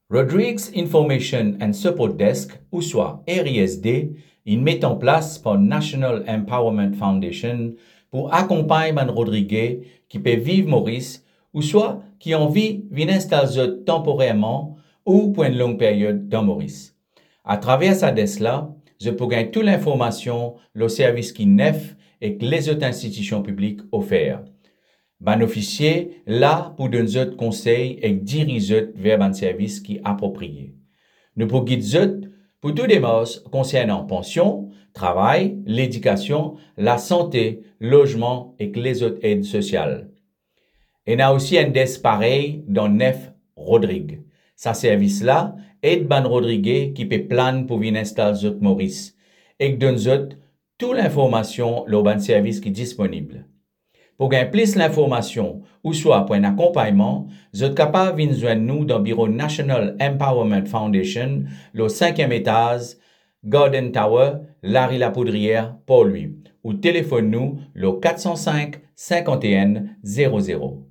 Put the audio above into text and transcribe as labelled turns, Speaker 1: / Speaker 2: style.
Speaker 1: Rodrigues Information and Support Desk, ou soit RISD, il met en place par National Empowerment Foundation pour accompagner man Rodriguez qui peut vivre Maurice ou soit qui ont envie de s'installer temporairement ou pour une longue période dans Maurice. À travers sa desk-là, je peux gagner toute l'information, le service qui neuf et que les autres institutions publiques offrent. Ban officier là pour donner autres conseils et diriger vers un service qui est approprié. Nous pouvons guider pour tout démarche concernant pension, travail, l'éducation, la santé, logement et les autres aides sociales. Et il y a aussi un desk pareil dans Nef Rodrigue. Sa service-là aide Ban Rodriguez qui peut plan pour venir installer Maurice et donne toute l'information le ban service qui est disponible. Pour gagner plus l'information ou soit pour un accompagnement, vous êtes capable de joindre nous dans le bureau National Empowerment Foundation, le 5e étage, Garden Tower, Larry La Poudrière, Port-Louis, ou téléphone nous le 405 51 00.